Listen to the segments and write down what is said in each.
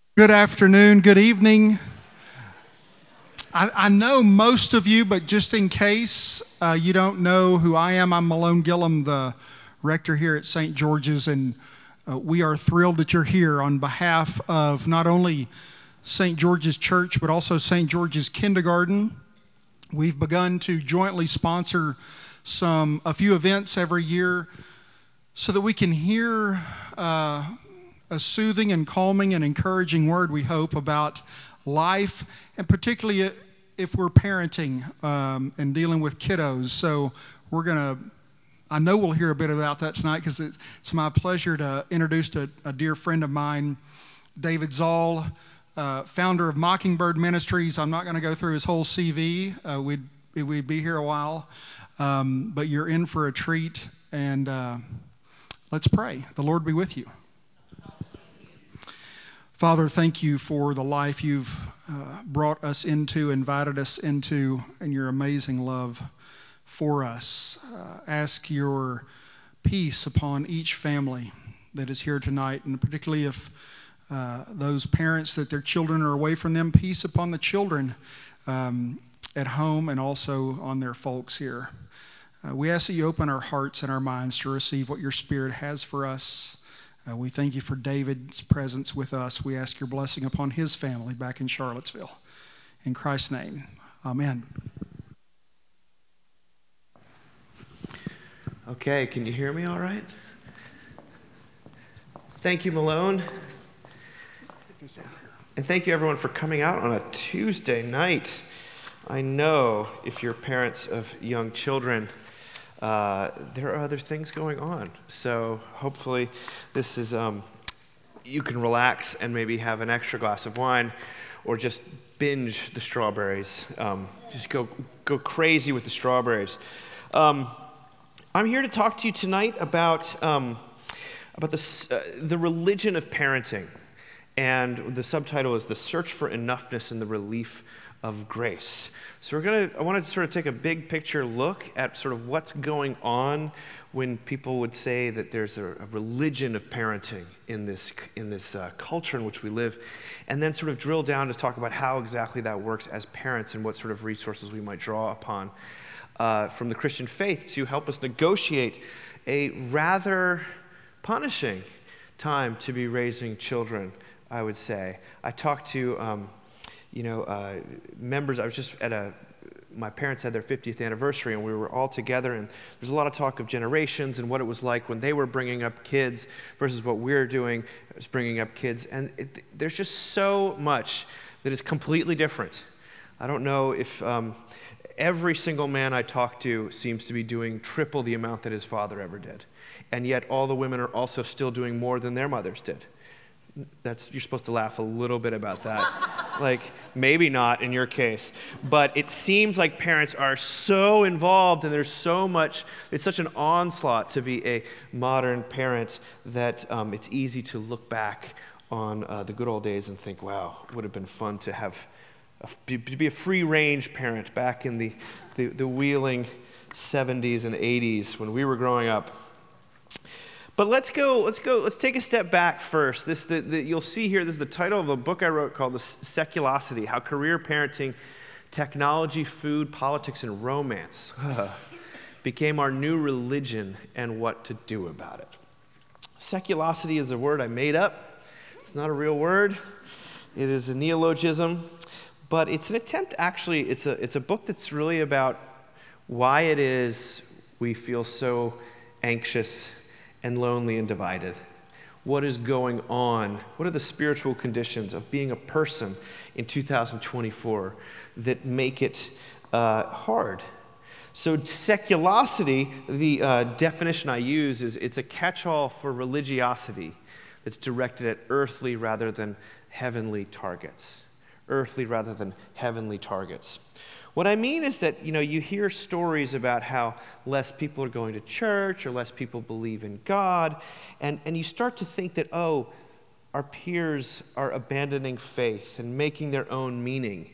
Good afternoon, good evening. I know most of you, but just in case you don't know who I am, I'm Malone Gillum, the rector here at St. George's, and we are thrilled that you're here on behalf of not only St. George's Church, but also St. George's Kindergarten. We've begun to jointly sponsor a few events every year so that we can hear a soothing and calming and encouraging word, we hope, about life, and particularly if we're parenting and dealing with kiddos. So I know we'll hear a bit about that tonight because it's my pleasure to introduce a dear friend of mine, David Zoll, founder of Mockingbird Ministries. I'm not going to go through his whole CV. We'd be here a while, but you're in for a treat, and let's pray. The Lord be with you. Father, thank you for the life you've brought us into, invited us into, and your amazing love for us. Ask your peace upon each family that is here tonight, and particularly if those parents that their children are away from them, peace upon the children at home and also on their folks here. We ask that you open our hearts and our minds to receive what your Spirit has for us. We thank you for David's presence with us. We ask your blessing upon his family back in Charlottesville. In Christ's name, amen. Okay, can you hear me all right? Thank you, Malone. And thank you, everyone, for coming out on a Tuesday night. I know if you're parents of young children, there are other things going on. So hopefully this is, you can relax and maybe have an extra glass of wine or just binge the strawberries. Just go crazy with the strawberries. I'm here to talk to you tonight about the religion of parenting. And the subtitle is The Search for Enoughness and the Relief of Grace. So I want to sort of take a big picture look at sort of what's going on when people would say that there's a religion of parenting in this culture in which we live, and then sort of drill down to talk about how exactly that works as parents and what sort of resources we might draw upon from the Christian faith to help us negotiate a rather punishing time to be raising children, I would say. I talked to members. I was just my parents had their 50th anniversary, and we were all together, and there's a lot of talk of generations and what it was like when they were bringing up kids versus what we're doing is bringing up kids, and there's just so much that is completely different. I don't know if every single man I talk to seems to be doing triple the amount that his father ever did, and yet all the women are also still doing more than their mothers did. You're supposed to laugh a little bit about that. Like, maybe not in your case. But it seems like parents are so involved and there's so much, it's such an onslaught to be a modern parent that it's easy to look back on the good old days and think, wow, it would have been fun to be a free-range parent back in the wheeling 70s and 80s when we were growing up. But let's take a step back first. You'll see here, this is the title of a book I wrote called The Seculosity, How Career Parenting, Technology, Food, Politics, and Romance became our new religion and what to do about it. Seculosity is a word I made up. It's not a real word. It is a neologism. But it's an attempt, actually, it's a book that's really about why it is we feel so anxious and lonely and divided. What is going on? What are the spiritual conditions of being a person in 2024 that make it hard? So seculosity, the definition I use is it's a catch-all for religiosity that's directed at earthly rather than heavenly targets. Earthly rather than heavenly targets. What I mean is that, you hear stories about how less people are going to church or less people believe in God, and you start to think that, our peers are abandoning faith and making their own meaning.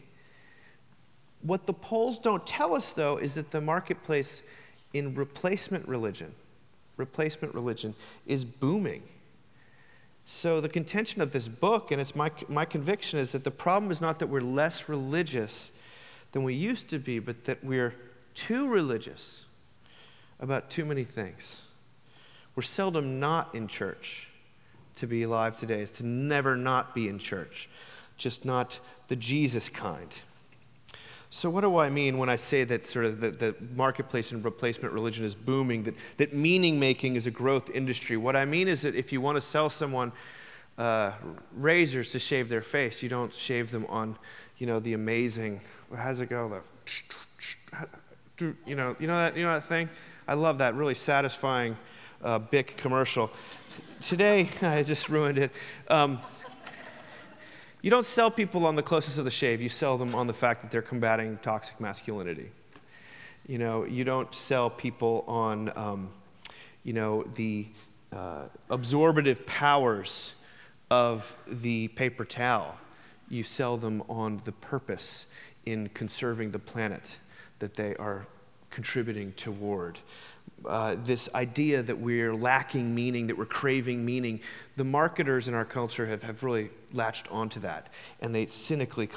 What the polls don't tell us, though, is that the marketplace in replacement religion is booming. So the contention of this book, and it's my conviction, is that the problem is not that we're less religious than we used to be, but that we're too religious about too many things. We're seldom not in church. To be alive today is to never not be in church, just not the Jesus kind. So what do I mean when I say that sort of the marketplace and replacement religion is booming, that meaning making is a growth industry? What I mean is that if you want to sell someone razors to shave their face, you don't shave them on, the amazing, how's it go? You know that thing? I love that really satisfying Bic commercial. Today, I just ruined it. You don't sell people on the closest of the shave. You sell them on the fact that they're combating toxic masculinity. You don't sell people on, the absorptive powers of the paper towel. You sell them on the purpose in conserving the planet that they are contributing toward. This idea that we're lacking meaning, that we're craving meaning, the marketers in our culture have really latched onto that, and they cynically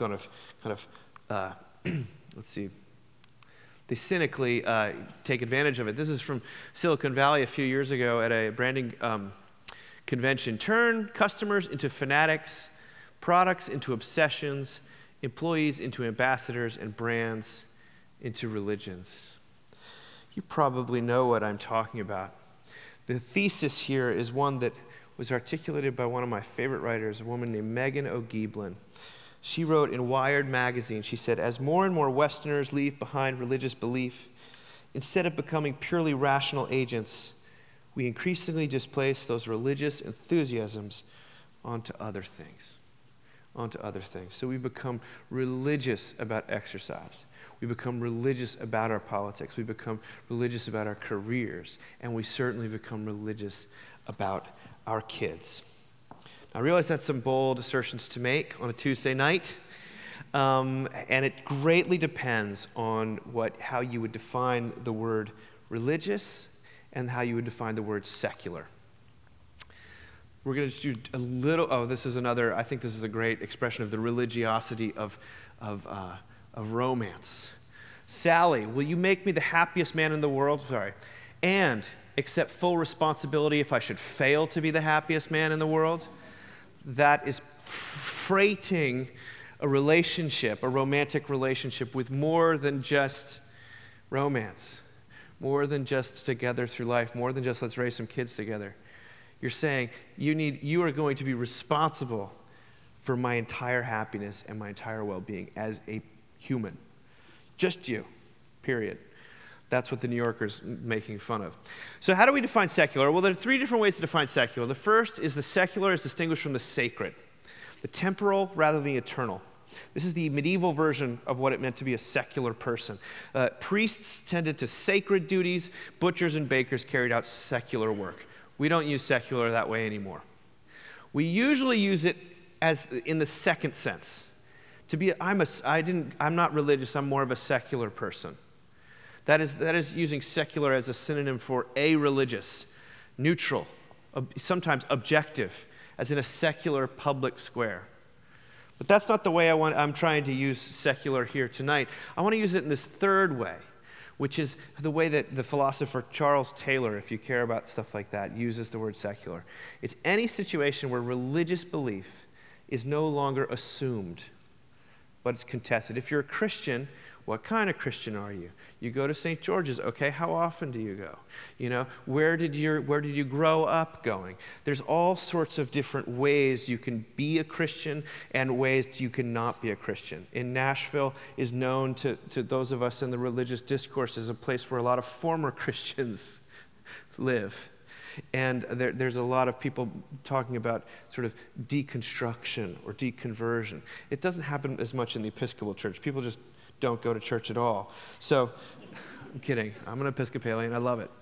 they cynically take advantage of it. This is from Silicon Valley a few years ago at a branding convention. Turn customers into fanatics, products into obsessions, employees into ambassadors, and brands into religions. You probably know what I'm talking about. The thesis here is one that was articulated by one of my favorite writers, a woman named Megan O'Geeblin. She wrote in Wired magazine, she said, as more and more Westerners leave behind religious belief, instead of becoming purely rational agents, we increasingly displace those religious enthusiasms onto other things. So we become religious about exercise. We become religious about our politics. We become religious about our careers. And we certainly become religious about our kids. I realize that's some bold assertions to make on a Tuesday night. And it greatly depends on how you would define the word religious and how you would define the word secular. We're going to do a little, I think this is a great expression of the religiosity of romance. Sally, will you make me the happiest man in the world? And accept full responsibility if I should fail to be the happiest man in the world? That is freighting a romantic relationship with more than just romance, more than just together through life, more than just let's raise some kids together. You're saying you are going to be responsible for my entire happiness and my entire well-being as a human. Just you, period. That's what the New Yorker's making fun of. So how do we define secular? Well, there are three different ways to define secular. The first is the secular is distinguished from the sacred, the temporal rather than the eternal. This is the medieval version of what it meant to be a secular person. Priests tended to sacred duties. Butchers and bakers carried out secular work. We don't use secular that way anymore. We usually use it as in the second sense. I'm not religious, I'm more of a secular person. That is using secular as a synonym for a-religious, neutral, sometimes objective, as in a secular public square. But that's not the way I'm trying to use secular here tonight. I want to use it in this third way, which is the way that the philosopher Charles Taylor, if you care about stuff like that, uses the word secular. It's any situation where religious belief is no longer assumed, but it's contested. If you're a Christian, what kind of Christian are you? You go to St. George's, okay, how often do you go? Where did you grow up going? There's all sorts of different ways you can be a Christian and ways you cannot be a Christian. In Nashville is known to those of us in the religious discourse as a place where a lot of former Christians live. And there's a lot of people talking about sort of deconstruction or deconversion. It doesn't happen as much in the Episcopal Church. People just don't go to church at all. So, I'm kidding. I'm an Episcopalian. I love it.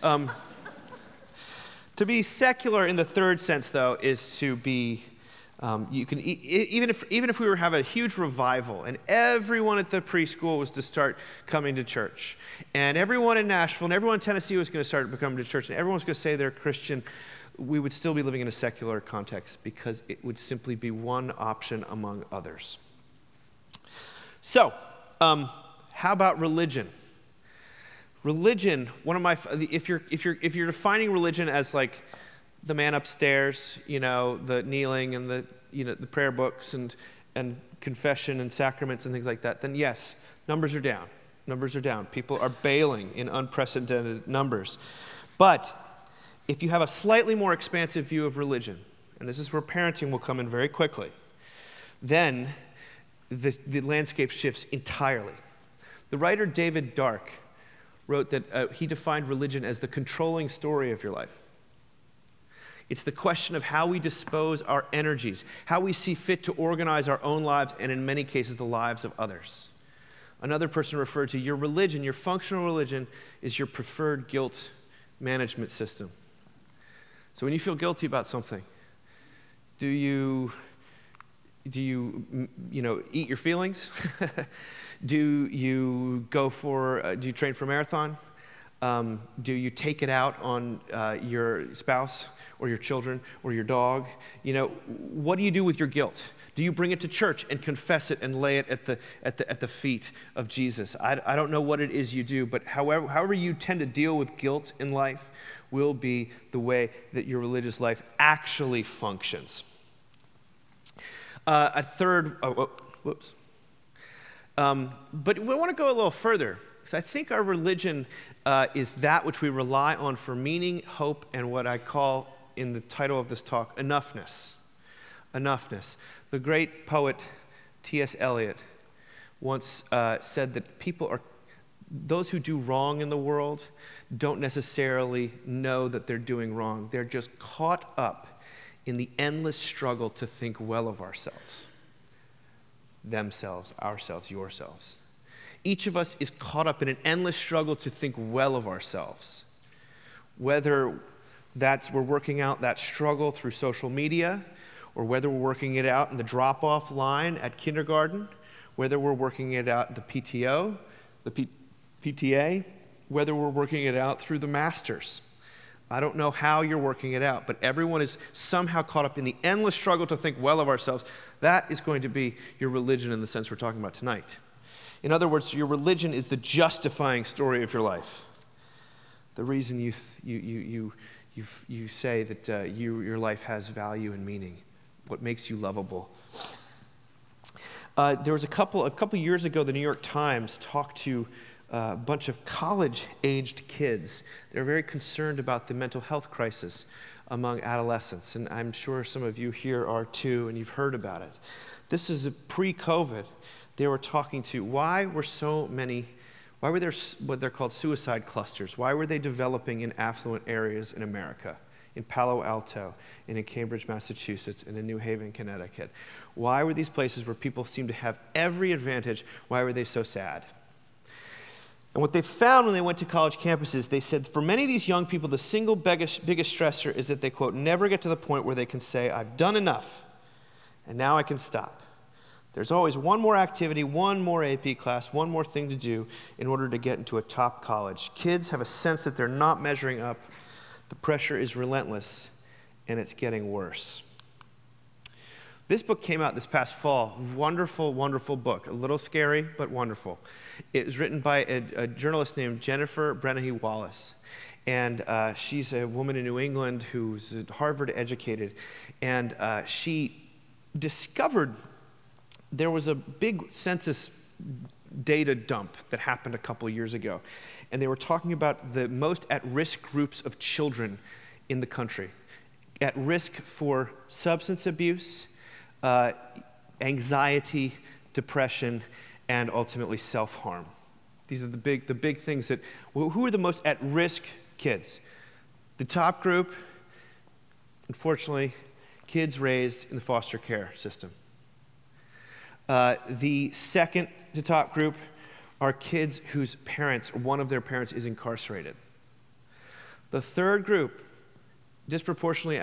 To be secular in the third sense, though, is to be, even if we were to have a huge revival and everyone at the preschool was to start coming to church, and everyone in Nashville and everyone in Tennessee was going to start coming to church, and everyone was going to say they're Christian, we would still be living in a secular context because it would simply be one option among others. So, how about religion? Religion, if you're defining religion as like the man upstairs, the kneeling and the prayer books and confession and sacraments and things like that, then yes, numbers are down. Numbers are down. People are bailing in unprecedented numbers. But if you have a slightly more expansive view of religion, and this is where parenting will come in very quickly, then the landscape shifts entirely. The writer David Dark wrote that he defined religion as the controlling story of your life. It's the question of how we dispose our energies, how we see fit to organize our own lives, and in many cases, the lives of others. Another person referred to your religion, your functional religion, is your preferred guilt management system. So when you feel guilty about something, do you eat your feelings? Do you train for a marathon? Do you take it out on your spouse or your children or your dog? What do you do with your guilt? Do you bring it to church and confess it and lay it at the feet of Jesus? I don't know what it is you do, but however you tend to deal with guilt in life will be the way that your religious life actually functions. But we want to go a little further, because I think our religion is that which we rely on for meaning, hope, and what I call, in the title of this talk, enoughness. Enoughness. The great poet T.S. Eliot once said that those who do wrong in the world don't necessarily know that they're doing wrong. They're just caught up in the endless struggle to think well of ourselves. Themselves, ourselves, yourselves. Each of us is caught up in an endless struggle to think well of ourselves. Whether we're working out that struggle through social media, or whether we're working it out in the drop-off line at kindergarten, whether we're working it out at the PTO, the PTA, whether we're working it out through the masters. I don't know how you're working it out, but everyone is somehow caught up in the endless struggle to think well of ourselves. That is going to be your religion in the sense we're talking about tonight. In other words, your religion is the justifying story of your life. The reason you say that your life has value and meaning, what makes you lovable. There was a couple years ago, the New York Times talked to a bunch of college-aged kids. They're very concerned about the mental health crisis among adolescents, and I'm sure some of you here are too, and you've heard about it. This is pre-COVID. They were talking to why were there what they're called suicide clusters? Why were they developing in affluent areas in America, in Palo Alto, and in Cambridge, Massachusetts, and in New Haven, Connecticut? Why were these places where people seemed to have every advantage, why were they so sad? And what they found when they went to college campuses, they said for many of these young people, the single biggest stressor is that they, quote, never get to the point where they can say, I've done enough, and now I can stop. There's always one more activity, one more AP class, one more thing to do in order to get into a top college. Kids have a sense that they're not measuring up. The pressure is relentless, and it's getting worse. This book came out this past fall. Wonderful, wonderful book. A little scary, but wonderful. It was written by a journalist named Jennifer Brennan Wallace. And she's a woman in New England who's Harvard educated. And she discovered there was a big census data dump that happened a couple years ago. And they were talking about the most at-risk groups of children in the country. At risk for substance abuse, anxiety, depression, and ultimately self-harm. These are the big things that, who are the most at-risk kids? The top group, unfortunately, kids raised in the foster care system. The second to top group are kids whose parents, or one of their parents, is incarcerated. The third group, disproportionately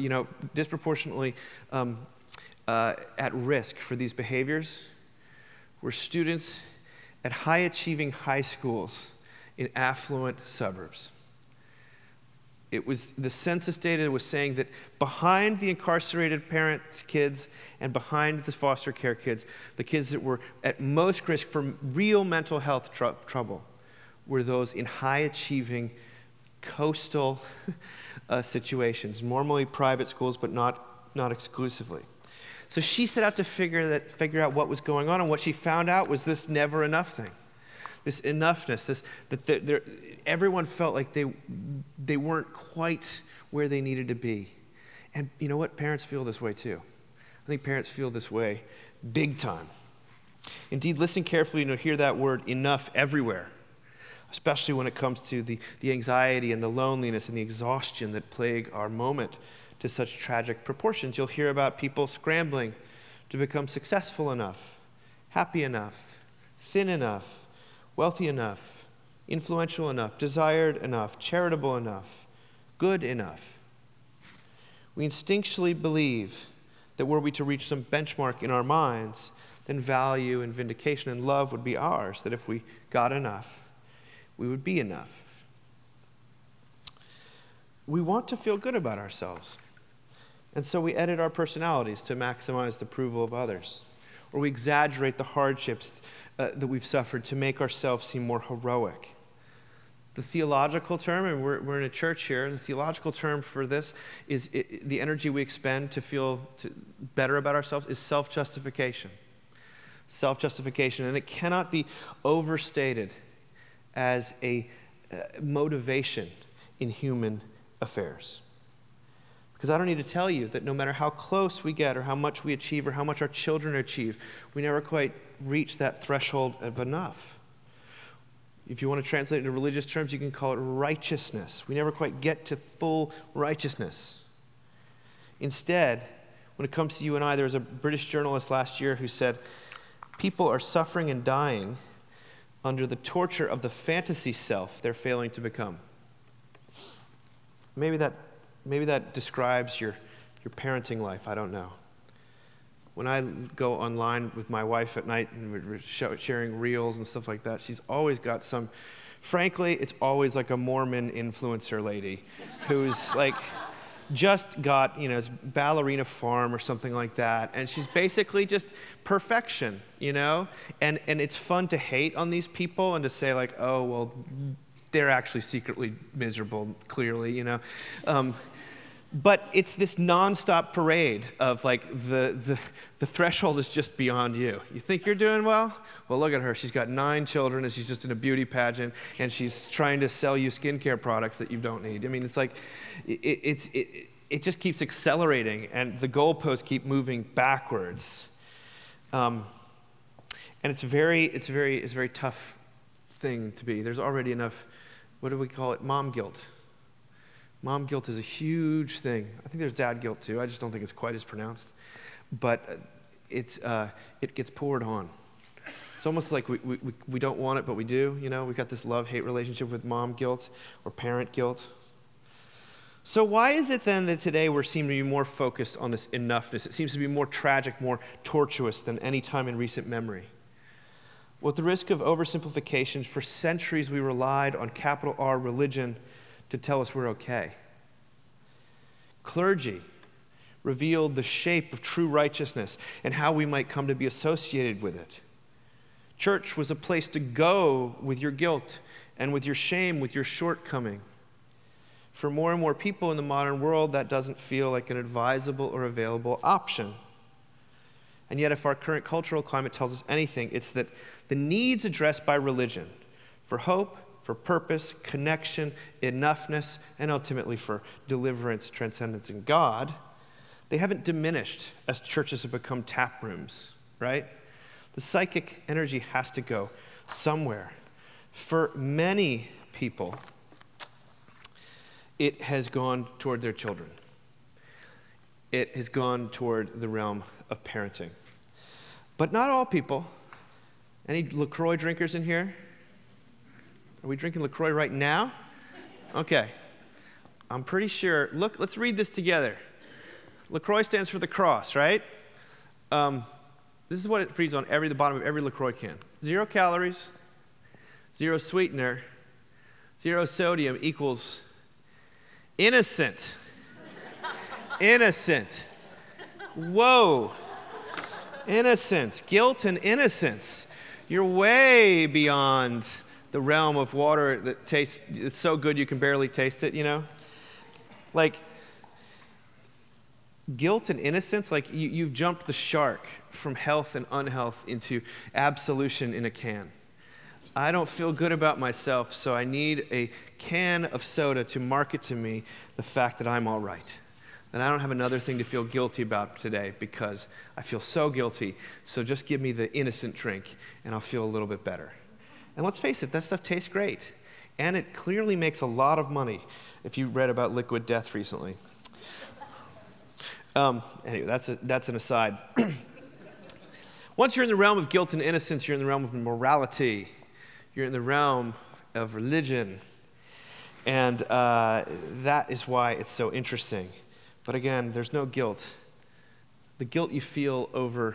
at risk for these behaviors, were students at high-achieving high schools in affluent suburbs. It was the census data was saying that behind the incarcerated parents' kids and behind the foster care kids, the kids that were at most risk for real mental health trouble were those in high-achieving coastal situations, normally private schools, but not exclusively. So she set out to figure out what was going on, and what she found out was this never enough thing. This enoughness, everyone felt like they weren't quite where they needed to be. And you know what? Parents feel this way too. I think parents feel this way big time. Indeed, listen carefully and you'll hear that word enough everywhere, especially when it comes to the anxiety and the loneliness and the exhaustion that plague our moment to such tragic proportions. You'll hear about people scrambling to become successful enough, happy enough, thin enough, wealthy enough, influential enough, desired enough, charitable enough, good enough. We instinctually believe that were we to reach some benchmark in our minds, then value and vindication and love would be ours, that if we got enough, we would be enough. We want to feel good about ourselves, and so we edit our personalities to maximize the approval of others, or we exaggerate the hardships that we've suffered to make ourselves seem more heroic. The theological term, and we're in a church here, the theological term for this is the energy we expend to feel better about ourselves is self-justification. Self-justification, and it cannot be overstated as a motivation in human affairs. Because I don't need to tell you that no matter how close we get or how much we achieve or how much our children achieve, we never quite reach that threshold of enough. If you want to translate it into religious terms, you can call it righteousness. We never quite get to full righteousness. Instead, when it comes to you and I, there was a British journalist last year who said, people are suffering and dying under the torture of the fantasy self they're failing to become. Maybe that describes your parenting life. I don't know. When I go online with my wife at night and we're sharing reels and stuff like that, she's always got frankly, it's always like a Mormon influencer lady who's like just got, ballerina farm or something like that. And she's basically just perfection, And it's fun to hate on these people and to say like, oh, well, they're actually secretly miserable, clearly, But it's this nonstop parade of like the threshold is just beyond you. You think you're doing well? Well, look at her. She's got 9 children and she's just in a beauty pageant and she's trying to sell you skincare products that you don't need. I mean, it's like it just keeps accelerating and the goalposts keep moving backwards. And it's a very tough thing to be. There's already enough. What do we call it? Mom guilt. Mom guilt is a huge thing. I think there's dad guilt too. I just don't think it's quite as pronounced. But it gets poured on. It's almost like we don't want it, but we do. We've got this love-hate relationship with mom guilt or parent guilt. So why is it then that today we seem to be more focused on this enoughness? It seems to be more tragic, more tortuous than any time in recent memory. Well, at the risk of oversimplification, for centuries we relied on capital R religion to tell us we're okay. Clergy revealed the shape of true righteousness and how we might come to be associated with it. Church was a place to go with your guilt and with your shame, with your shortcoming. For more and more people in the modern world, that doesn't feel like an advisable or available option. And yet, if our current cultural climate tells us anything, it's that the needs addressed by religion for hope, for purpose, connection, enoughness, and ultimately for deliverance, transcendence, and God, they haven't diminished as churches have become tap rooms, right? The psychic energy has to go somewhere. For many people, it has gone toward their children. It has gone toward the realm of parenting. But not all people. Any LaCroix drinkers in here? Are we drinking LaCroix right now? Okay. I'm pretty sure. Look, let's read this together. LaCroix stands for the cross, right? This is what it reads on the bottom of every LaCroix can. 0 calories, 0 sweetener, 0 sodium equals Innocent. Innocent. Whoa. Innocence. Guilt and innocence. You're way beyond the realm of water that tastes, it's so good you can barely taste it, you know? Like, guilt and innocence, like you've jumped the shark from health and unhealth into absolution in a can. I don't feel good about myself, so I need a can of soda to market to me the fact that I'm all right. That I don't have another thing to feel guilty about today because I feel so guilty, so just give me the innocent drink and I'll feel a little bit better. And let's face it, that stuff tastes great. And it clearly makes a lot of money if you read about Liquid Death recently. Anyway, that's an aside. Once you're in the realm of guilt and innocence, you're in the realm of morality. You're in the realm of religion. And that is why it's so interesting. But again, there's no guilt. The guilt you feel over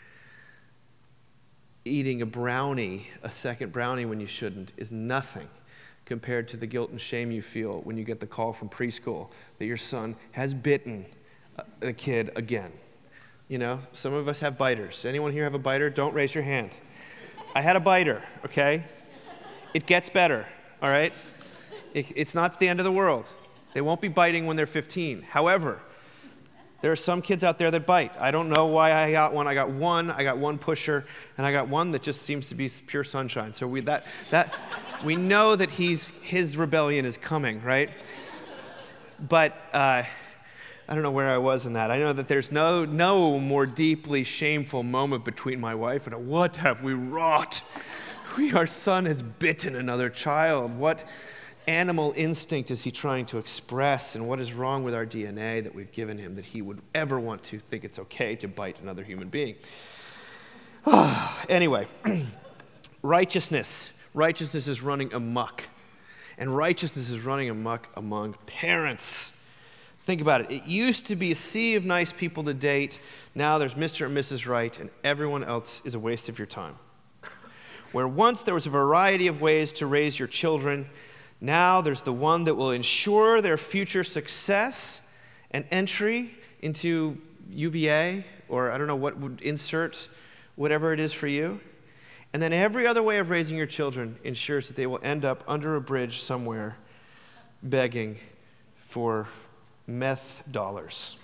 eating a second brownie when you shouldn't, is nothing compared to the guilt and shame you feel when you get the call from preschool that your son has bitten a kid again. You know, some of us have biters. Anyone here have a biter? Don't raise your hand. I had a biter, okay? It gets better, all right? It's not the end of the world. They won't be biting when they're 15. However, there are some kids out there that bite. I don't know why I got one. I got one pusher, and I got one that just seems to be pure sunshine. So we know that his rebellion is coming, right? But I don't know where I was in that. I know that there's no more deeply shameful moment between my wife and what have we wrought? Our son has bitten another child. What animal instinct is he trying to express, and what is wrong with our DNA that we've given him that he would ever want to think it's okay to bite another human being? Anyway, righteousness. Righteousness is running amok. And righteousness is running amok among parents. Think about it. It used to be a sea of nice people to date. Now there's Mr. and Mrs. Right, and everyone else is a waste of your time. Where once there was a variety of ways to raise your children, now there's the one that will ensure their future success and entry into UVA, or I don't know what would insert whatever it is for you. And then every other way of raising your children ensures that they will end up under a bridge somewhere begging for meth dollars.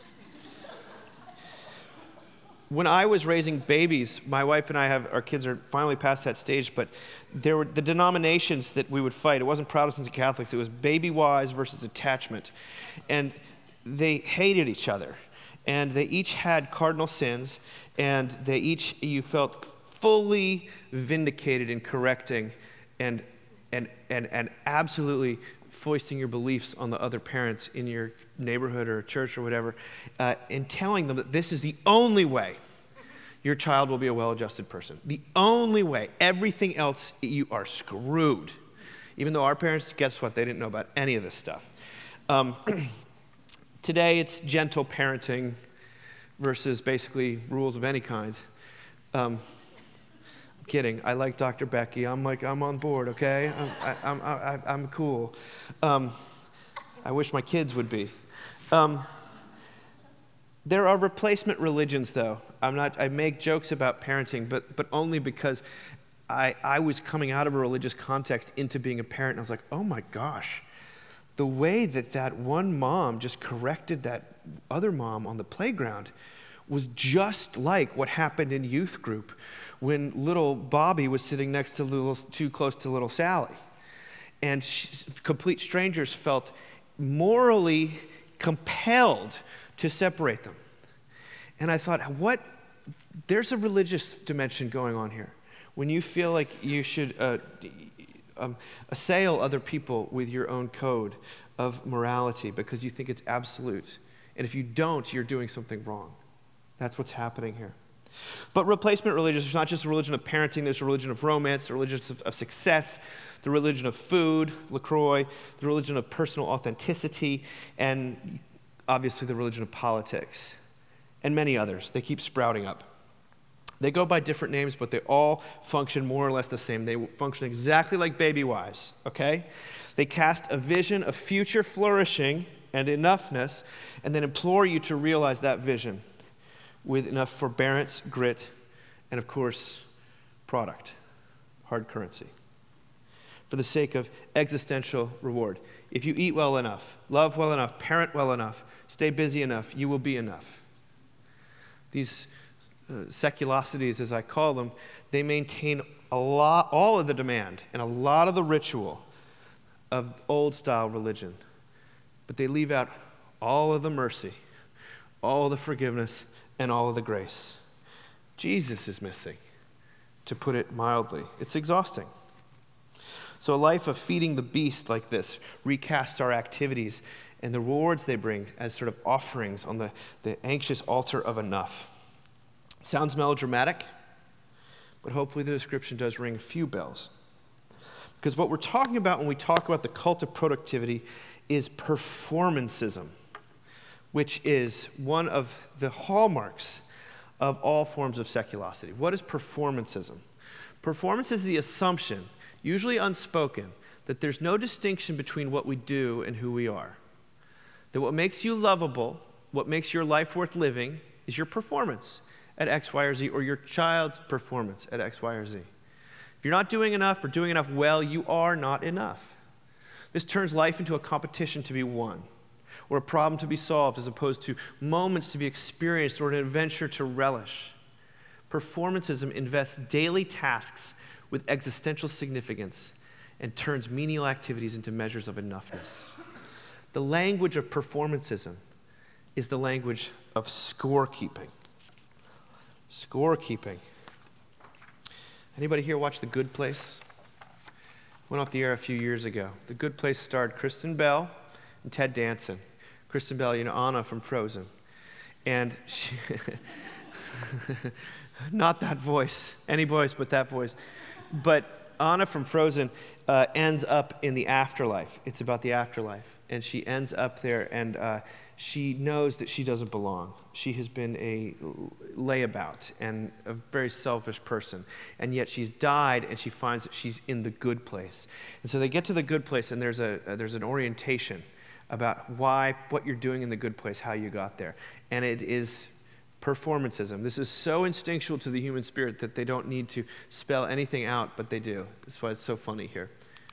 When I was raising babies, my wife and our kids are finally past that stage, but there were the denominations that we would fight. It wasn't Protestants and Catholics. It was baby wise versus attachment. And they hated each other. And they each had cardinal sins, and you felt fully vindicated in correcting and absolutely foisting your beliefs on the other parents in your neighborhood or church or whatever, and telling them that this is the only way your child will be a well-adjusted person. The only way. Everything else, you are screwed. Even though our parents, guess what? They didn't know about any of this stuff. Today, it's gentle parenting versus basically rules of any kind. I'm kidding. I like Dr. Becky. I'm on board, okay? I'm cool. I wish my kids would be. There are replacement religions, though. I make jokes about parenting, but only because I was coming out of a religious context into being a parent, and I was like, oh my gosh, the way that one mom just corrected that other mom on the playground was just like what happened in youth group when little Bobby was sitting next to too close to little Sally. And complete strangers felt morally compelled to separate them. And I thought, there's a religious dimension going on here. When you feel like you should assail other people with your own code of morality because you think it's absolute. And if you don't, you're doing something wrong. That's what's happening here. But replacement religions, there's not just a religion of parenting, there's a religion of romance, a religion of success, the religion of food, LaCroix, the religion of personal authenticity, and obviously the religion of politics, and many others. They keep sprouting up. They go by different names, but they all function more or less the same. They function exactly like baby wise, okay? They cast a vision of future flourishing and enoughness, and then implore you to realize that vision with enough forbearance, grit, and of course, product, hard currency, for the sake of existential reward. If you eat well enough, love well enough, parent well enough, stay busy enough, you will be enough. These seculosities, as I call them, they maintain all of the demand and a lot of the ritual of old-style religion, but they leave out all of the mercy, all of the forgiveness, and all of the grace. Jesus is missing, to put it mildly. It's exhausting. So a life of feeding the beast like this recasts our activities and the rewards they bring as sort of offerings on the anxious altar of enough. Sounds melodramatic, but hopefully the description does ring a few bells. Because what we're talking about when we talk about the cult of productivity is performancism, which is one of the hallmarks of all forms of seculosity. What is performancism? Performance is the assumption, usually unspoken, that there's no distinction between what we do and who we are. That what makes you lovable, what makes your life worth living, is your performance at X, Y, or Z, or your child's performance at X, Y, or Z. If you're not doing enough or doing enough well, you are not enough. This turns life into a competition to be won, or a problem to be solved, as opposed to moments to be experienced or an adventure to relish. Performancism invests daily tasks with existential significance and turns menial activities into measures of enoughness. The language of performancism is the language of scorekeeping. Scorekeeping. Anybody here watch The Good Place? Went off the air a few years ago. The Good Place starred Kristen Bell and Ted Danson. Kristen Bell, Anna from Frozen. And she, not that voice, any voice but that voice. But Anna from Frozen ends up in the afterlife. It's about the afterlife. And she ends up there, and she knows that she doesn't belong. She has been a layabout and a very selfish person. And yet she's died, and she finds that she's in the good place. And so they get to the good place, and there's an orientation about what you're doing in the good place, how you got there. And it is performancism. This is so instinctual to the human spirit that they don't need to spell anything out, but they do. That's why it's so funny here.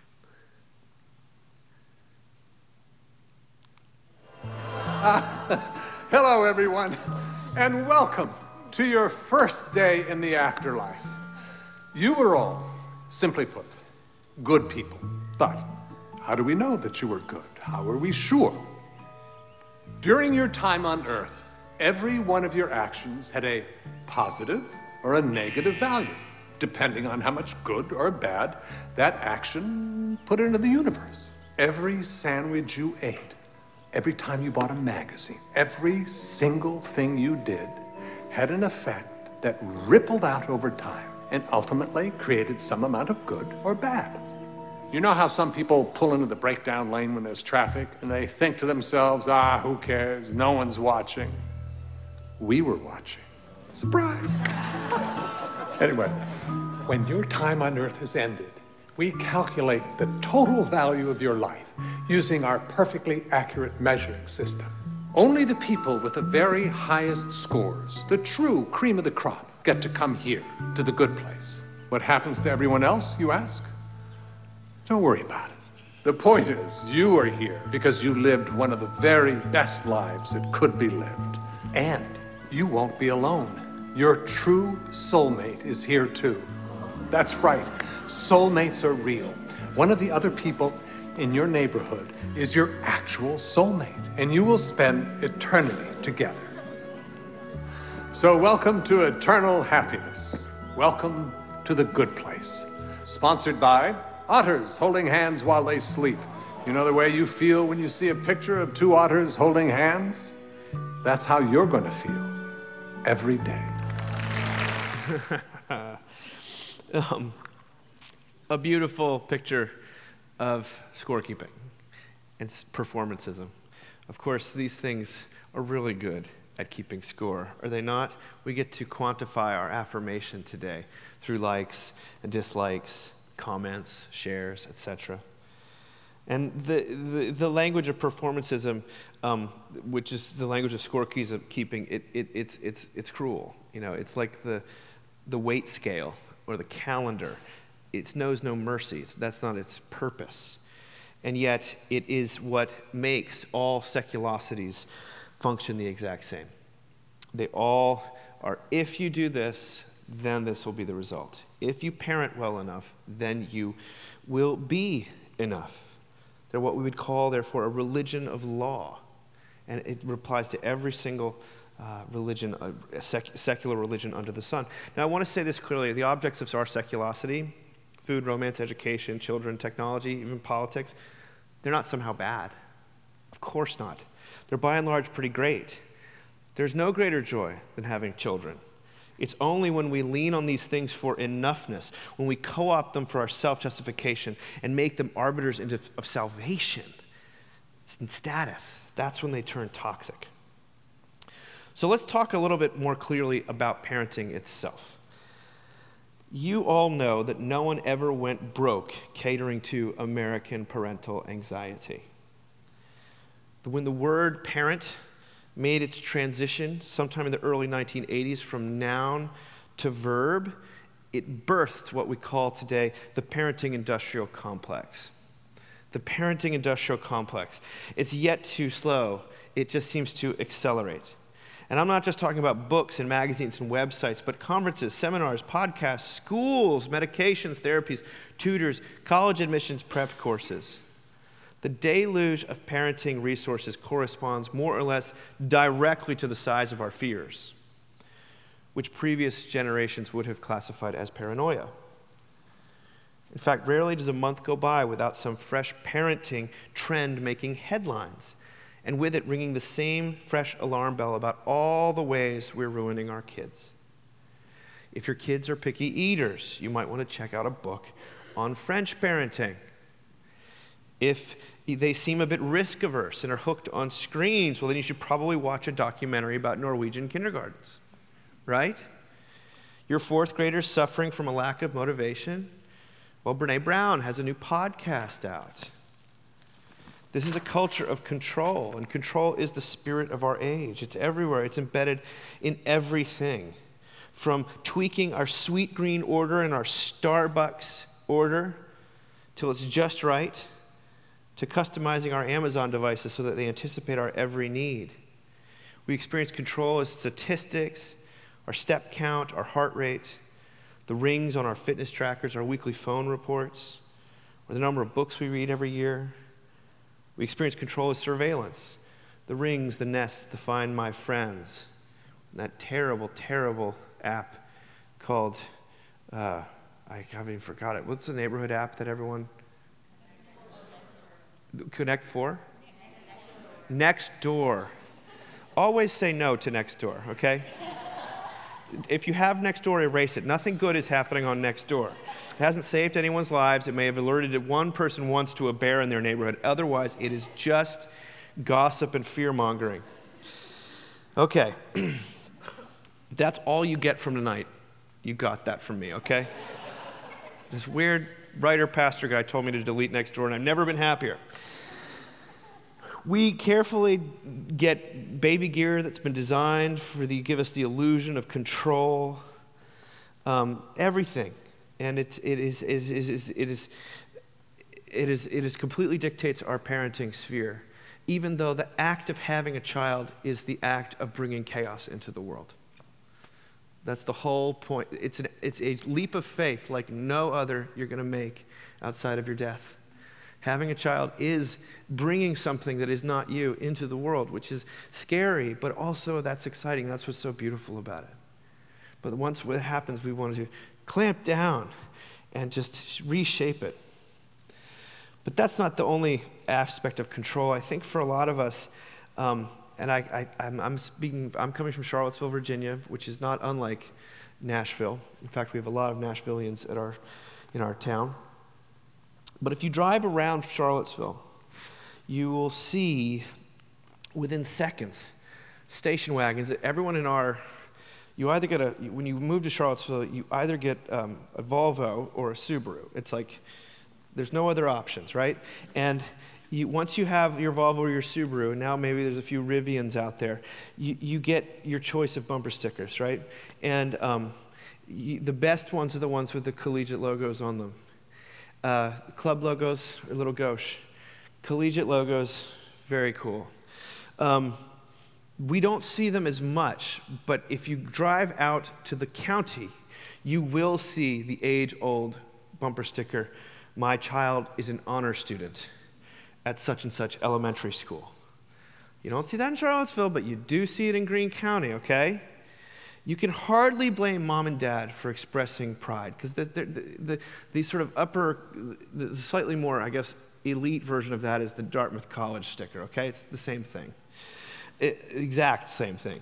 Hello, everyone, and welcome to your first day in the afterlife. You were all, simply put, good people. But how do we know that you were good? How are we sure? During your time on Earth, every one of your actions had a positive or a negative value, depending on how much good or bad that action put into the universe. Every sandwich you ate, every time you bought a magazine, every single thing you did had an effect that rippled out over time and ultimately created some amount of good or bad. You know how some people pull into the breakdown lane when there's traffic and they think to themselves, who cares? No one's watching. We were watching. Surprise. Anyway, when your time on Earth has ended, we calculate the total value of your life using our perfectly accurate measuring system. Only the people with the very highest scores, the true cream of the crop, get to come here, to the good place. What happens to everyone else, you ask? Don't worry about it. The point is, you are here because you lived one of the very best lives that could be lived. And you won't be alone. Your true soulmate is here too. That's right, soulmates are real. One of the other people in your neighborhood is your actual soulmate, and you will spend eternity together. So welcome to eternal happiness. Welcome to the good place. Sponsored by Otters Holding Hands While They Sleep. You know the way you feel when you see a picture of two otters holding hands? That's how you're going to feel every day. A beautiful picture of scorekeeping and performancism. Of course, these things are really good at keeping score, are they not? We get to quantify our affirmation today through likes and dislikes, comments, shares, etc. And the language of performancism, which is the language of scorekeeping, it's cruel. You know, it's like the weight scale or the calendar. It knows no mercy. That's not its purpose. And yet it is what makes all seculosities function the exact same. They all are, if you do this, then this will be the result. If you parent well enough, then you will be enough. They're what we would call, therefore, a religion of law. And it applies to every single religion, secular religion under the sun. Now, I want to say this clearly. The objects of our seculosity, food, romance, education, children, technology, even politics, they're not somehow bad. Of course not. They're by and large pretty great. There's no greater joy than having children. It's only when we lean on these things for enoughness, when we co-opt them for our self-justification and make them arbiters of salvation and status, that's when they turn toxic. So let's talk a little bit more clearly about parenting itself. You all know that no one ever went broke catering to American parental anxiety. When the word parent made its transition sometime in the early 1980s from noun to verb, it birthed what we call today the parenting industrial complex. The parenting industrial complex. It's yet too slow. It just seems to accelerate. And I'm not just talking about books and magazines and websites, but conferences, seminars, podcasts, schools, medications, therapies, tutors, college admissions, prep courses. The deluge of parenting resources corresponds more or less directly to the size of our fears, which previous generations would have classified as paranoia. In fact, rarely does a month go by without some fresh parenting trend making headlines, and with it ringing the same fresh alarm bell about all the ways we're ruining our kids. If your kids are picky eaters, you might want to check out a book on French parenting. If they seem a bit risk-averse and are hooked on screens, well, then you should probably watch a documentary about Norwegian kindergartens, right? Your fourth graders suffering from a lack of motivation? Well, Brene Brown has a new podcast out. This is a culture of control, and control is the spirit of our age. It's everywhere. It's embedded in everything, from tweaking our Sweet Green order and our Starbucks order till it's just right, to customizing our Amazon devices so that they anticipate our every need. We experience control as statistics, our step count, our heart rate, the rings on our fitness trackers, our weekly phone reports, or the number of books we read every year. We experience control as surveillance, the rings, the Nest, the Find My Friends, and that terrible, terrible app called, I haven't even forgot it. What's the neighborhood app that everyone... Connect 4? Nextdoor. Always say no to Nextdoor, okay? If you have Nextdoor, erase it. Nothing good is happening on Nextdoor. It hasn't saved anyone's lives. It may have alerted one person once to a bear in their neighborhood. Otherwise, it is just gossip and fear-mongering. Okay. That's all you get from tonight. You got that from me, okay? This weird writer pastor guy told me to delete Nextdoor, and I've never been happier. We carefully get baby gear that's been designed give us the illusion of control, everything, and it completely dictates our parenting sphere, even though the act of having a child is the act of bringing chaos into the world. That's the whole point. It's a leap of faith like no other you're going to make outside of your death. Having a child is bringing something that is not you into the world, which is scary, but also that's exciting. That's what's so beautiful about it. But once what happens, we want to clamp down and just reshape it. But that's not the only aspect of control. I think for a lot of us, and I'm coming from Charlottesville, Virginia, which is not unlike Nashville. In fact, we have a lot of Nashvillians in our town. But if you drive around Charlottesville, you will see within seconds station wagons. Everyone you either get when you move to Charlottesville, you either get a Volvo or a Subaru. It's like There's no other options, right? And once you have your Volvo or your Subaru, and now maybe there's a few Rivians out there, you get your choice of bumper stickers, right? And the best ones are the ones with the collegiate logos on them. Club logos are a little gauche. Collegiate logos, very cool. We don't see them as much, but if you drive out to the county, you will see the age-old bumper sticker, "My child is an honor student at such and such elementary school." You don't see that in Charlottesville, but you do see it in Greene County, okay? You can hardly blame mom and dad for expressing pride, because the sort of the slightly more, I guess, elite version of that is the Dartmouth College sticker, okay? It's the same thing. Exact same thing.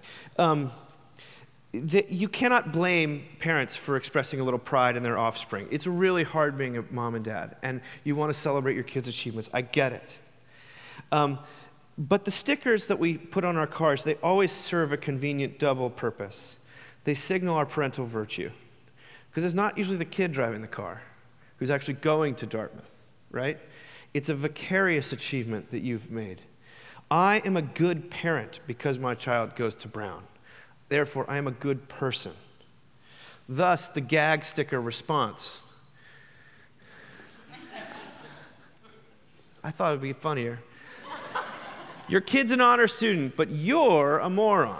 You cannot blame parents for expressing a little pride in their offspring. It's really hard being a mom and dad, and you want to celebrate your kids' achievements. I get it. But the stickers that we put on our cars, they always serve a convenient double purpose. They signal our parental virtue, because it's not usually the kid driving the car who's actually going to Dartmouth, right? It's a vicarious achievement that you've made. I am a good parent because my child goes to Brown. Therefore, I am a good person. Thus, the gag sticker response. I thought it would be funnier. Your kid's an honor student, but you're a moron.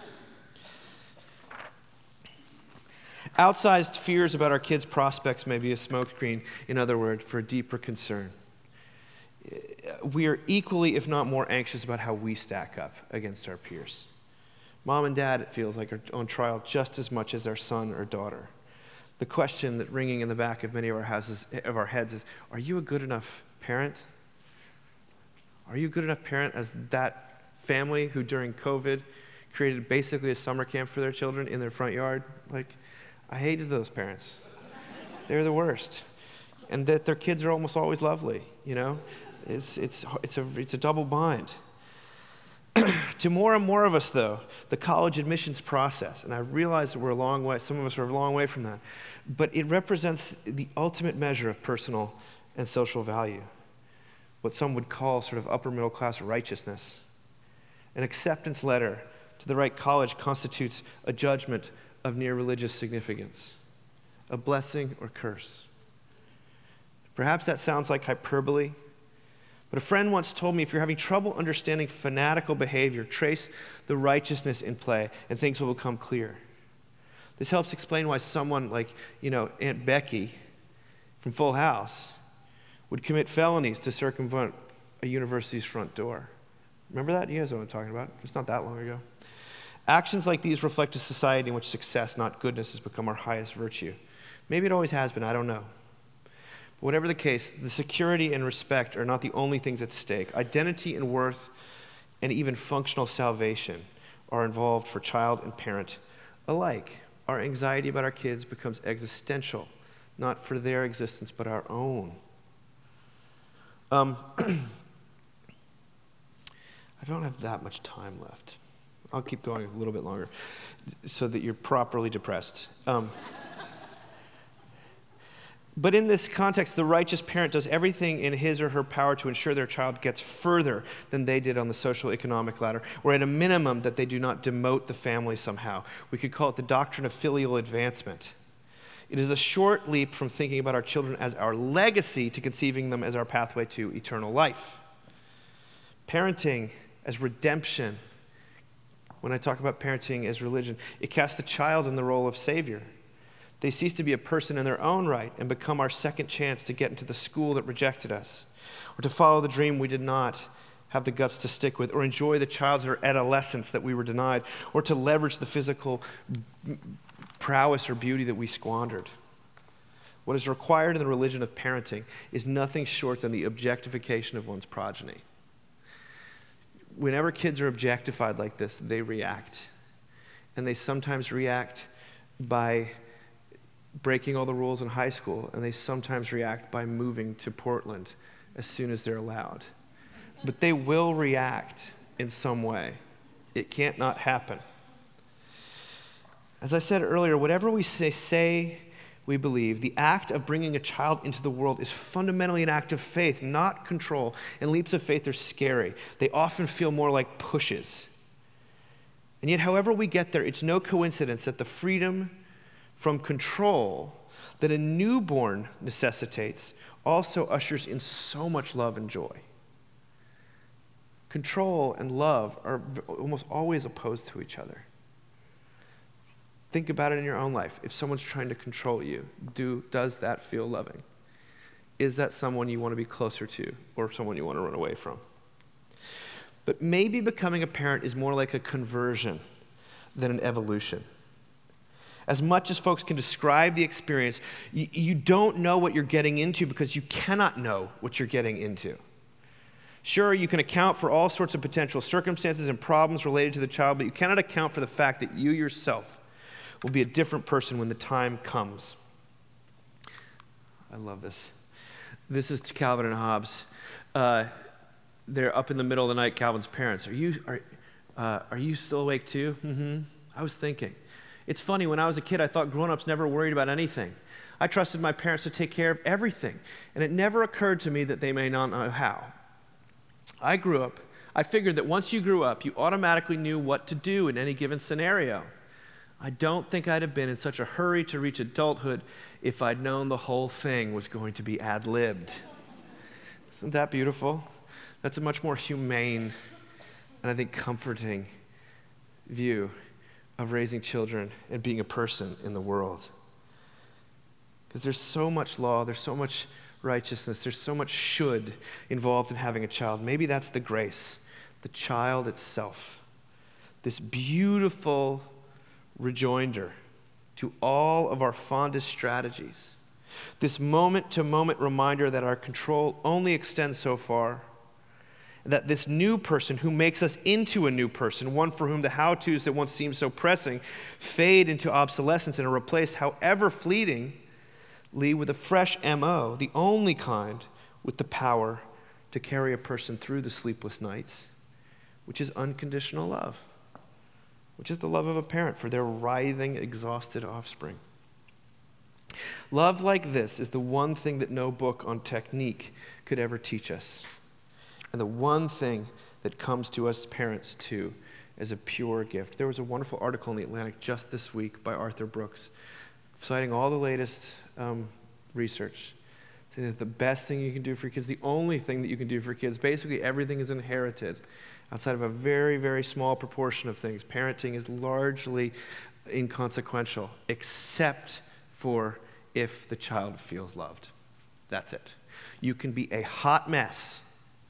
Outsized fears about our kids' prospects may be a smokescreen, in other words, for a deeper concern. We are equally, if not more, anxious about how we stack up against our peers. Mom and dad, it feels like, are on trial just as much as our son or daughter. The question that's ringing in the back of many of our heads is, are you a good enough parent? Are you a good enough parent as that family who during COVID created basically a summer camp for their children in their front yard? Like, I hated those parents. They're the worst. And that their kids are almost always lovely, you know? It's a double bind. To more and more of us, though, the college admissions process, and I realize that we're a long way, some of us are a long way from that, but it represents the ultimate measure of personal and social value, what some would call sort of upper middle class righteousness. An acceptance letter to the right college constitutes a judgment of near religious significance, a blessing or curse. Perhaps that sounds like hyperbole, but a friend once told me, if you're having trouble understanding fanatical behavior, trace the righteousness in play and things will become clear. This helps explain why someone like, Aunt Becky from Full House would commit felonies to circumvent a university's front door. Remember that? You guys know what I'm talking about. It's not that long ago. Actions like these reflect a society in which success, not goodness, has become our highest virtue. Maybe it always has been, I don't know. But whatever the case, the security and respect are not the only things at stake. Identity and worth and even functional salvation are involved for child and parent alike. Our anxiety about our kids becomes existential, not for their existence, but our own. I don't have that much time left. I'll keep going a little bit longer so that you're properly depressed. But in this context, the righteous parent does everything in his or her power to ensure their child gets further than they did on the social economic ladder, or at a minimum that they do not demote the family somehow. We could call it the doctrine of filial advancement. It is a short leap from thinking about our children as our legacy to conceiving them as our pathway to eternal life. Parenting as redemption. When I talk about parenting as religion, it casts the child in the role of savior. They cease to be a person in their own right and become our second chance to get into the school that rejected us, or to follow the dream we did not have the guts to stick with, or enjoy the childhood or adolescence that we were denied, or to leverage the physical prowess or beauty that we squandered. What is required in the religion of parenting is nothing short than the objectification of one's progeny. Whenever kids are objectified like this, they react. And they sometimes react by breaking all the rules in high school, and they sometimes react by moving to Portland as soon as they're allowed. But they will react in some way. It can't not happen. As I said earlier, whatever we say we believe the act of bringing a child into the world is fundamentally an act of faith, not control. And leaps of faith are scary. They often feel more like pushes. And yet, however we get there, it's no coincidence that the freedom from control that a newborn necessitates also ushers in so much love and joy. Control and love are almost always opposed to each other. Think about it in your own life. If someone's trying to control you, does that feel loving? Is that someone you want to be closer to or someone you want to run away from? But maybe becoming a parent is more like a conversion than an evolution. As much as folks can describe the experience, you don't know what you're getting into because you cannot know what you're getting into. Sure, you can account for all sorts of potential circumstances and problems related to the child, but you cannot account for the fact that you yourself will be a different person when the time comes. I love this. This is to Calvin and Hobbes. They're up in the middle of the night, Calvin's parents. Are you still awake too? Mm-hmm. I was thinking. It's funny, when I was a kid, I thought grown-ups never worried about anything. I trusted my parents to take care of everything, and it never occurred to me that they may not know how. I figured that once you grew up, you automatically knew what to do in any given scenario. I don't think I'd have been in such a hurry to reach adulthood if I'd known the whole thing was going to be ad-libbed. Isn't that beautiful? That's a much more humane and I think comforting view of raising children and being a person in the world. Because there's so much law, there's so much righteousness, there's so much should involved in having a child. Maybe that's the grace, the child itself. This beautiful rejoinder to all of our fondest strategies. This moment-to-moment reminder that our control only extends so far, that this new person who makes us into a new person, one for whom the how-tos that once seemed so pressing fade into obsolescence and are replaced, however fleetingly, with a fresh M.O., the only kind with the power to carry a person through the sleepless nights, which is unconditional love, which is the love of a parent for their writhing, exhausted offspring. Love like this is the one thing that no book on technique could ever teach us. And the one thing that comes to us parents, too, as a pure gift. There was a wonderful article in The Atlantic just this week by Arthur Brooks, citing all the latest research, saying that the best thing you can do for your kids, the only thing that you can do for kids, basically everything is inherited outside of a very, very small proportion of things. Parenting is largely inconsequential, except for if the child feels loved. That's it. You can be a hot mess.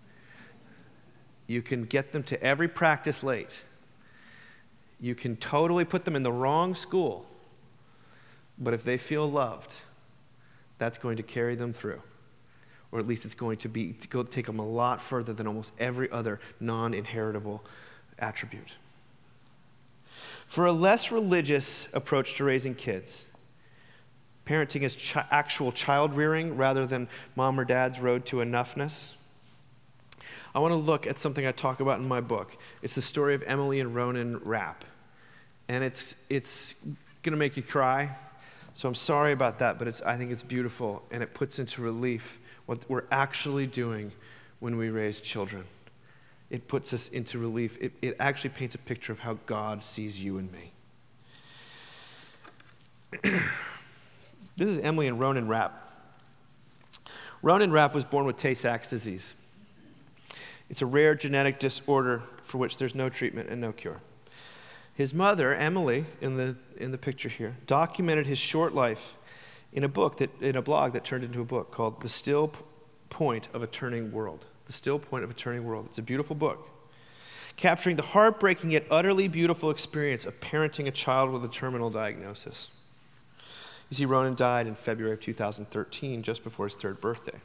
You can get them to every practice late. You can totally put them in the wrong school. But if they feel loved, that's going to carry them through. Or at least it's going to take them a lot further than almost every other non-inheritable attribute. For a less religious approach to raising kids, parenting is actual child rearing rather than mom or dad's road to enoughness, I want to look at something I talk about in my book. It's the story of Emily and Ronan Rapp. And it's going to make you cry. So I'm sorry about that, but I think it's beautiful, and it puts into relief what we're actually doing when we raise children. It puts us into relief. It actually paints a picture of how God sees you and me. This is Emily and Ronan Rapp. Ronan Rapp was born with Tay-Sachs disease. It's a rare genetic disorder for which there's no treatment and no cure. His mother, Emily, in the picture here, documented his short life in a blog that turned into a book called The Still Point of a Turning World. The Still Point of a Turning World. It's a beautiful book, capturing the heartbreaking yet utterly beautiful experience of parenting a child with a terminal diagnosis. You see, Ronan died in February of 2013, just before his 3rd birthday.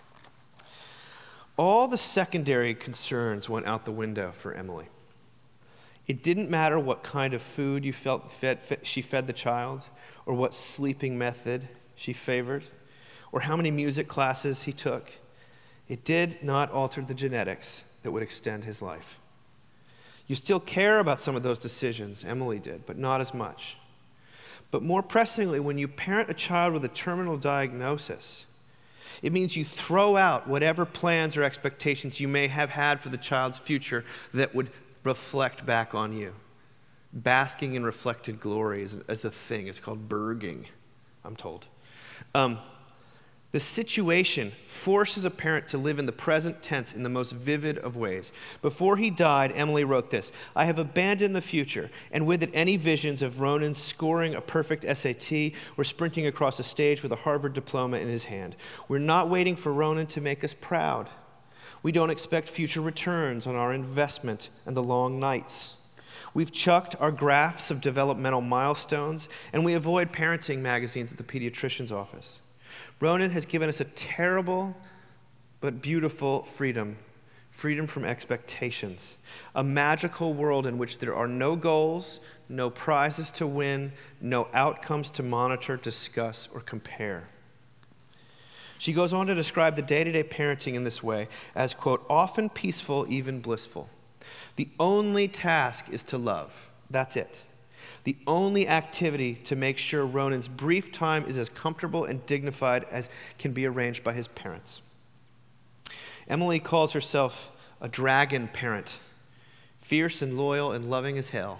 All the secondary concerns went out the window for Emily. It didn't matter what kind of food she fed the child, or what sleeping method she favored, or how many music classes he took. It did not alter the genetics that would extend his life. You still care about some of those decisions, Emily did, but not as much. But more pressingly, when you parent a child with a terminal diagnosis, it means you throw out whatever plans or expectations you may have had for the child's future that would reflect back on you. Basking in reflected glory is a thing. It's called berging, I'm told. The situation forces a parent to live in the present tense in the most vivid of ways. Before he died, Emily wrote this: "I have abandoned the future, and with it any visions of Ronan scoring a perfect SAT or sprinting across a stage with a Harvard diploma in his hand. We're not waiting for Ronan to make us proud. We don't expect future returns on our investment and the long nights. We've chucked our graphs of developmental milestones, and we avoid parenting magazines at the pediatrician's office. Ronan has given us a terrible but beautiful freedom from expectations, a magical world in which there are no goals, no prizes to win, no outcomes to monitor, discuss, or compare." She goes on to describe the day-to-day parenting in this way as, quote, "often peaceful, even blissful. The only task is to love. That's it. The only activity to make sure Ronan's brief time is as comfortable and dignified as can be arranged by his parents." Emily calls herself a dragon parent, fierce and loyal and loving as hell.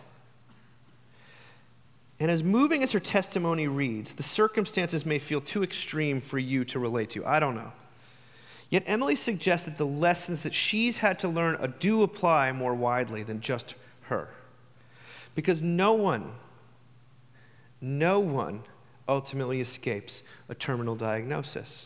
And as moving as her testimony reads, the circumstances may feel too extreme for you to relate to. I don't know. Yet Emily suggests that the lessons that she's had to learn do apply more widely than just her. Because no one ultimately escapes a terminal diagnosis.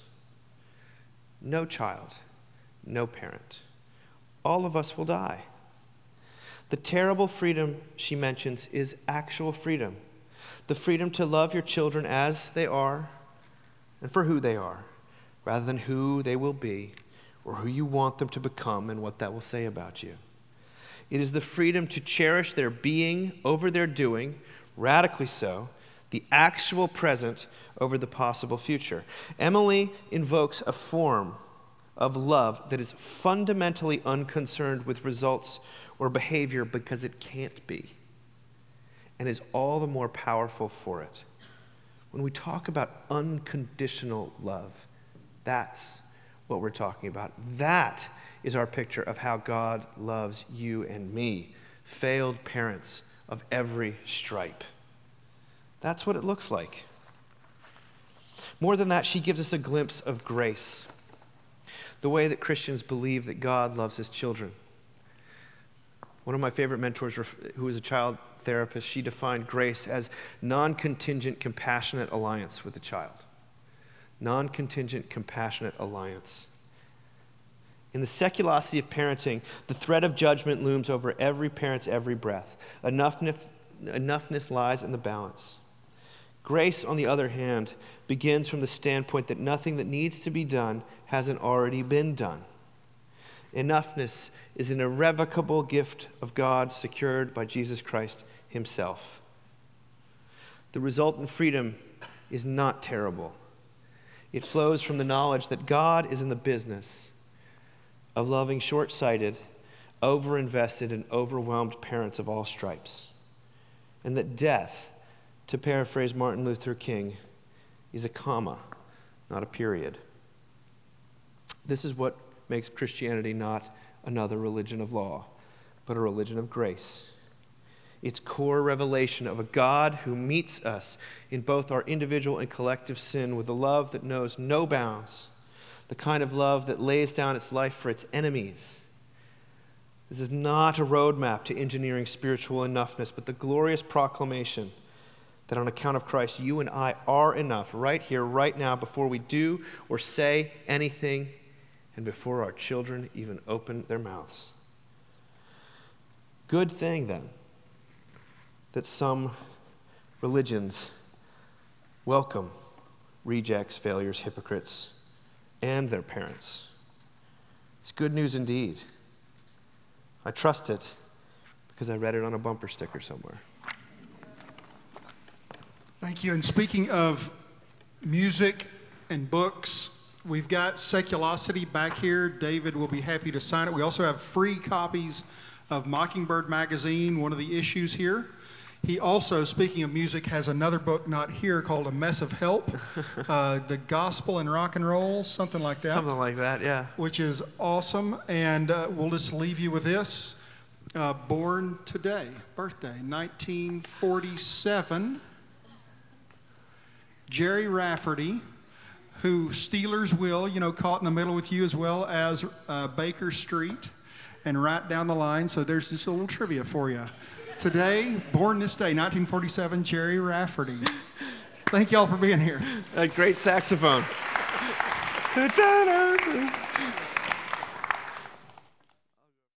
No child, no parent. All of us will die. The terrible freedom she mentions is actual freedom. The freedom to love your children as they are and for who they are, rather than who they will be or who you want them to become and what that will say about you. It is the freedom to cherish their being over their doing, radically so, the actual present over the possible future. Emily invokes a form of love that is fundamentally unconcerned with results or behavior because it can't be, and is all the more powerful for it. When we talk about unconditional love, that's what we're talking about. That is our picture of how God loves you and me, failed parents of every stripe. That's what it looks like. More than that, she gives us a glimpse of grace, the way that Christians believe that God loves his children. One of my favorite mentors, who was a child therapist, she defined grace as non-contingent, compassionate alliance with the child. Non-contingent, compassionate alliance. In the seculosity of parenting, the threat of judgment looms over every parent's every breath. Enoughness lies in the balance. Grace, on the other hand, begins from the standpoint that nothing that needs to be done hasn't already been done. Enoughness is an irrevocable gift of God secured by Jesus Christ himself. The resultant freedom is not terrible. It flows from the knowledge that God is in the business of loving short-sighted, over-invested, and overwhelmed parents of all stripes. And that death, to paraphrase Martin Luther King, is a comma, not a period. This is what makes Christianity not another religion of law, but a religion of grace. Its core revelation of a God who meets us in both our individual and collective sin with a love that knows no bounds, the kind of love that lays down its life for its enemies. This is not a roadmap to engineering spiritual enoughness, but the glorious proclamation that on account of Christ, you and I are enough right here, right now, before we do or say anything, and before our children even open their mouths. Good thing, then, that some religions welcome rejects, failures, hypocrites, and their parents. It's good news indeed. I trust it because I read it on a bumper sticker somewhere. Thank you. And speaking of music and books, we've got Seculosity back here. David will be happy to sign it. We also have free copies of Mockingbird magazine, one of the issues here. He also, speaking of music, has another book not here called A Mess of Help, The Gospel and Rock and Roll, something like that. Something like that, yeah. Which is awesome. And we'll just leave you with this. Born today, birthday, 1947. Jerry Rafferty, who Steelers will, caught in the middle with you as well as Baker Street and right down the line. So there's just a little trivia for you. Today, born this day, 1947, Jerry Rafferty. Thank y'all for being here. A great saxophone.